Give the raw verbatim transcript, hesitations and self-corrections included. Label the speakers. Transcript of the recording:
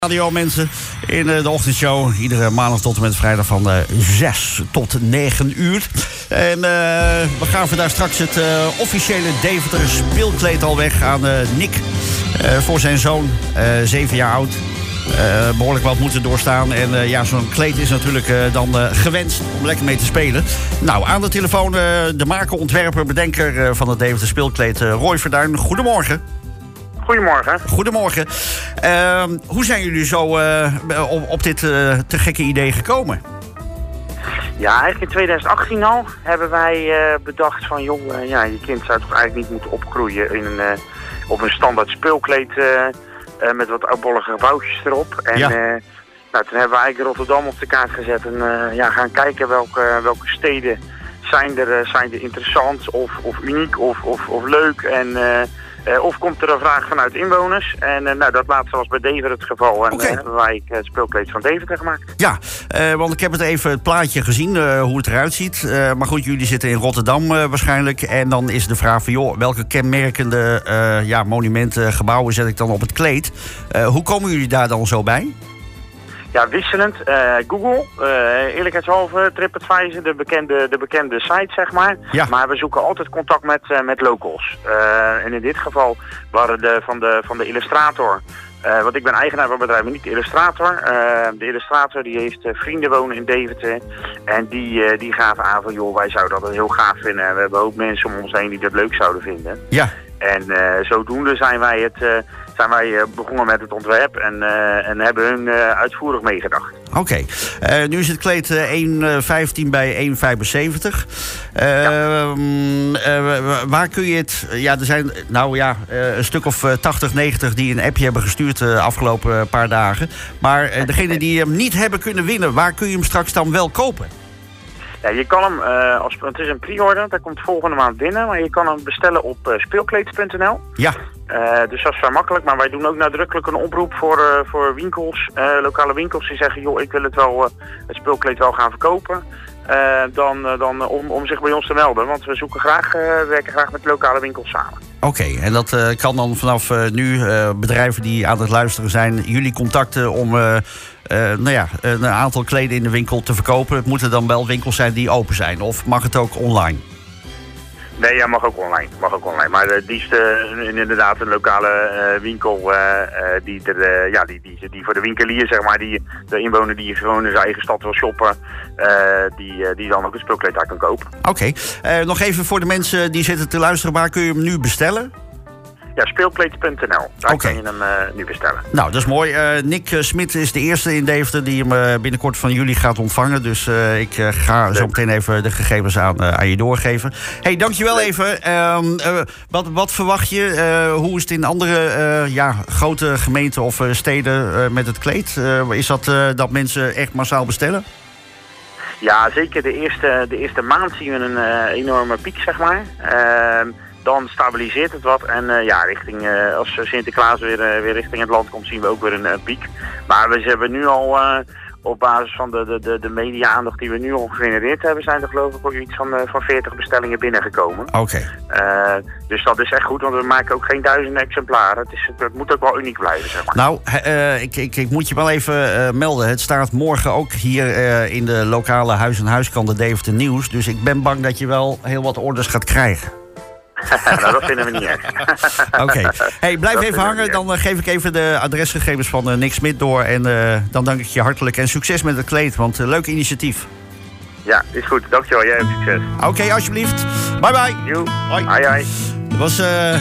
Speaker 1: Radio mensen in de ochtendshow. Iedere maandag tot en met vrijdag van uh, zes tot negen uur. En uh, we gaan vandaag straks het uh, officiële Deventer speelkleed al weg aan uh, Nick. Uh, voor zijn zoon, uh, zeven jaar oud. Uh, behoorlijk wat moeten doorstaan. En uh, ja, zo'n kleed is natuurlijk uh, dan uh, gewenst om lekker mee te spelen. Nou, aan de telefoon uh, de maker, ontwerper, bedenker uh, van het Deventer speelkleed, uh, Roy Verduin. Goedemorgen.
Speaker 2: Goedemorgen.
Speaker 1: Goedemorgen. Uh, hoe zijn jullie zo uh, op, op dit uh, te gekke idee gekomen?
Speaker 2: Ja, eigenlijk in twintig achttien al hebben wij uh, bedacht van... joh, uh, ja, je kind zou toch eigenlijk niet moeten opgroeien in een, uh, op een standaard speelkleed... Uh, uh, met wat oudbollige gebouwtjes erop. En ja. uh, nou, toen hebben we eigenlijk Rotterdam op de kaart gezet en uh, ja, gaan kijken welke, welke steden zijn er, uh, zijn er interessant of, of uniek of, of, of leuk. En... Uh, Uh, of komt er een vraag vanuit inwoners. En uh, nou, dat laatste was bij Deventer het geval. En okay. uh, hebben wij het speelkleed van Deventer gemaakt. Ja,
Speaker 1: uh, want ik heb het even het plaatje gezien, uh, hoe het eruit ziet. Uh, maar goed, jullie zitten in Rotterdam uh, waarschijnlijk. En dan is de vraag van, joh, welke kenmerkende uh, ja, monumenten, gebouwen zet ik dan op het kleed? Uh, hoe komen jullie daar dan zo bij?
Speaker 2: Ja, wisselend. Uh, Google, uh, eerlijkheidshalve, TripAdvisor, de bekende, de bekende site, zeg maar. Ja. Maar we zoeken altijd contact met, uh, met locals. Uh, en in dit geval waren de van de, van de illustrator. Uh, want ik ben eigenaar van het bedrijf, maar niet de illustrator. Uh, de illustrator die heeft uh, vrienden wonen in Deventer. En die, uh, die gaven aan van, joh, wij zouden dat heel gaaf vinden. We hebben ook mensen om ons heen die dat leuk zouden vinden. Ja. En uh, zodoende zijn wij het... Uh, zijn wij begonnen met het ontwerp en, uh, en hebben hun uh, uitvoerig meegedacht. Oké,
Speaker 1: okay. uh, nu is het kleed uh, één vijftien bij één vijfenzeventig. Uh, ja. uh, waar kun je het... Ja, er zijn nou ja, uh, een stuk of uh, tachtig, negentig die een appje hebben gestuurd de uh, afgelopen paar dagen. Maar uh, degenen die hem niet hebben kunnen winnen, waar kun je hem straks dan wel kopen?
Speaker 2: Ja, je kan hem, uh, als, het is een pre-order, dat komt volgende maand binnen, maar je kan hem bestellen op uh, speelkleed punt n l. Ja. Uh, dus dat is vrij makkelijk, maar wij doen ook nadrukkelijk een oproep voor, uh, voor winkels, uh, lokale winkels die zeggen, joh, ik wil het wel, uh, het speelkleed wel gaan verkopen. Uh, dan, uh, dan om, om zich bij ons te melden, want we zoeken graag, uh, werken graag met lokale winkels samen.
Speaker 1: Oké, okay, en dat uh, kan dan vanaf uh, nu uh, bedrijven die aan het luisteren zijn, jullie contacten om uh, uh, nou ja, een aantal kleden in de winkel te verkopen. Het moeten dan wel winkels zijn die open zijn, of mag het ook online?
Speaker 2: Nee, ja, mag ook online. Mag ook online. Maar uh, die is uh, inderdaad een lokale uh, winkel uh, uh, die, er, uh, ja, die, die, die voor de winkelier, zeg maar, die, de inwoner die gewoon in zijn eigen stad wil shoppen, uh, die, uh, die dan ook het speelkleed daar kan kopen.
Speaker 1: Oké. Okay. Uh, nog even voor de mensen die zitten te luisteren, waar kun je hem nu bestellen?
Speaker 2: Ja, speelkleed punt n l. Daar okay. kan je hem uh, nu bestellen.
Speaker 1: Nou, dat is mooi. Uh, Nick uh, Smit is de eerste in Deventer die hem uh, binnenkort van jullie gaat ontvangen. Dus uh, ik uh, ga Leuk. zo meteen even de gegevens aan, uh, aan je doorgeven. Hey, dankjewel Leuk. even. Uh, uh, wat, wat verwacht je? Uh, hoe is het in andere uh, ja, grote gemeenten of uh, steden uh, met het kleed? Uh, is dat uh, dat mensen echt massaal bestellen?
Speaker 2: Ja, zeker. De eerste, de eerste maand zien we een uh, enorme piek, zeg maar. Uh, Dan stabiliseert het wat en uh, ja, richting, uh, als Sinterklaas weer, uh, weer richting het land komt, zien we ook weer een uh, piek. Maar we hebben nu al, uh, op basis van de, de, de media-aandacht die we nu al gegenereerd hebben, zijn er geloof ik ook iets van, uh, van veertig bestellingen binnengekomen. Oké. Okay. Uh, dus dat is echt goed, want we maken ook geen duizenden exemplaren. Het, is, het moet ook wel uniek blijven, zeg maar.
Speaker 1: Nou, uh, ik, ik, ik moet je wel even uh, melden. Het staat morgen ook hier uh, in de lokale huis-en-huiskrant de Deventer Nieuws. Dus ik ben bang dat je wel heel wat orders gaat krijgen.
Speaker 2: Nou, dat vinden we niet erg.
Speaker 1: Oké. Okay. Hey, blijf dat even hangen. Dan uh, geef ik even de adresgegevens van uh, Nick Smit door. En uh, dan dank ik je hartelijk. En succes met het kleed, want uh, leuk initiatief.
Speaker 2: Ja, is goed. Dankjewel. Jij hebt succes.
Speaker 1: Oké, okay, alsjeblieft. Bye bye.
Speaker 2: Joe. Hoi. Hoi, hoi.
Speaker 1: Dat was... Uh...